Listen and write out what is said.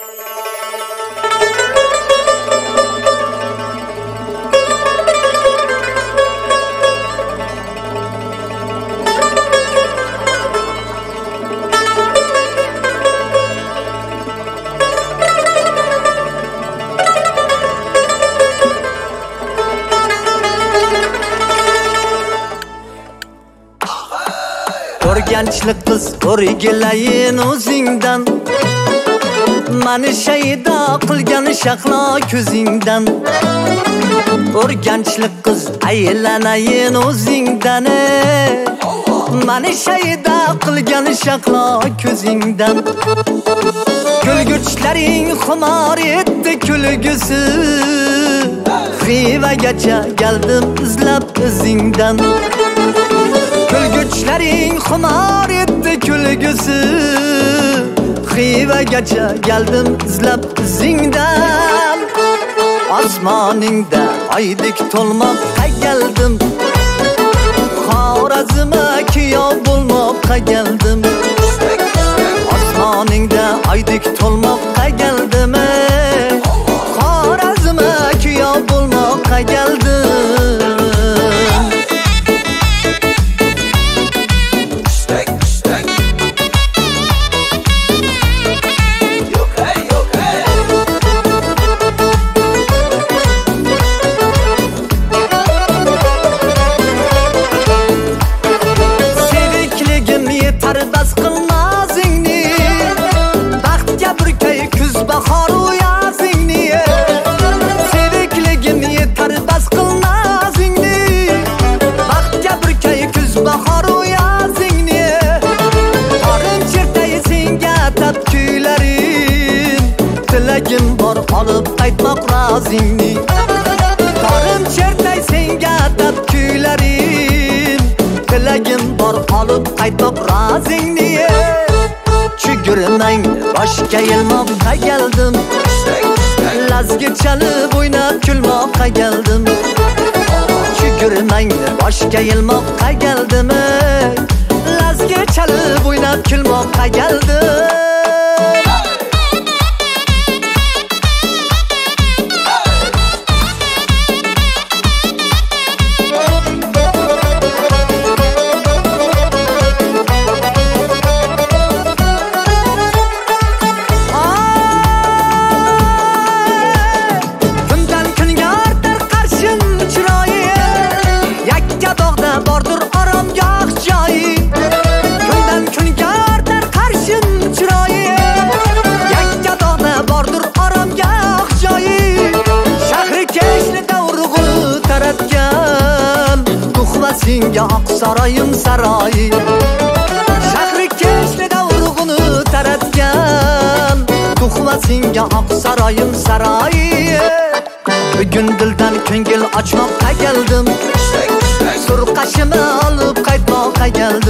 O'rganchlik qiz o'rgilayin o'zingdan, mani shaydo qilgan shahlo ko'zingdan. O'rganchlik qiz aylanayin o'zingdan, mani shaydo qilgan shahlo ko'zingdan. Kulgichlaring xumor etdi kulgusi, xivagacha keldim izlab izingdan. Kulgichlaring xumor etdi kulgusi, xivagacha keldim izlab izingdan. Osmoningda oydek to'lmoqqa keldim, Xorazmga kuyov bo'lmoqqa keldim. Osmoningda oydek to'lmoqqa keldim, Xorazmga kuyov bo'lmoqqa keldim. Tilagim bor olib qaytmoq rozingni, qorim chertay senga dab kuylarim. Tilagim bor olib qaytmoq rozingni, chugurmang boshga yilmoqqa keldim, lazgi chalib o'ynab kulmoqqa keldim. Chugurmang boshga yilmoqqa keldim, lazgi chalib o'ynab kulmoqqa keldim. Senga Oqsaroyim saroyi, shahri kechlida urg'uni taratgan. Tuhva senga Oqsaroyim saroyi, bugun dildan ko'ngil ochmoqqa keldim, surqashimni olib qaytmoqqa keldim.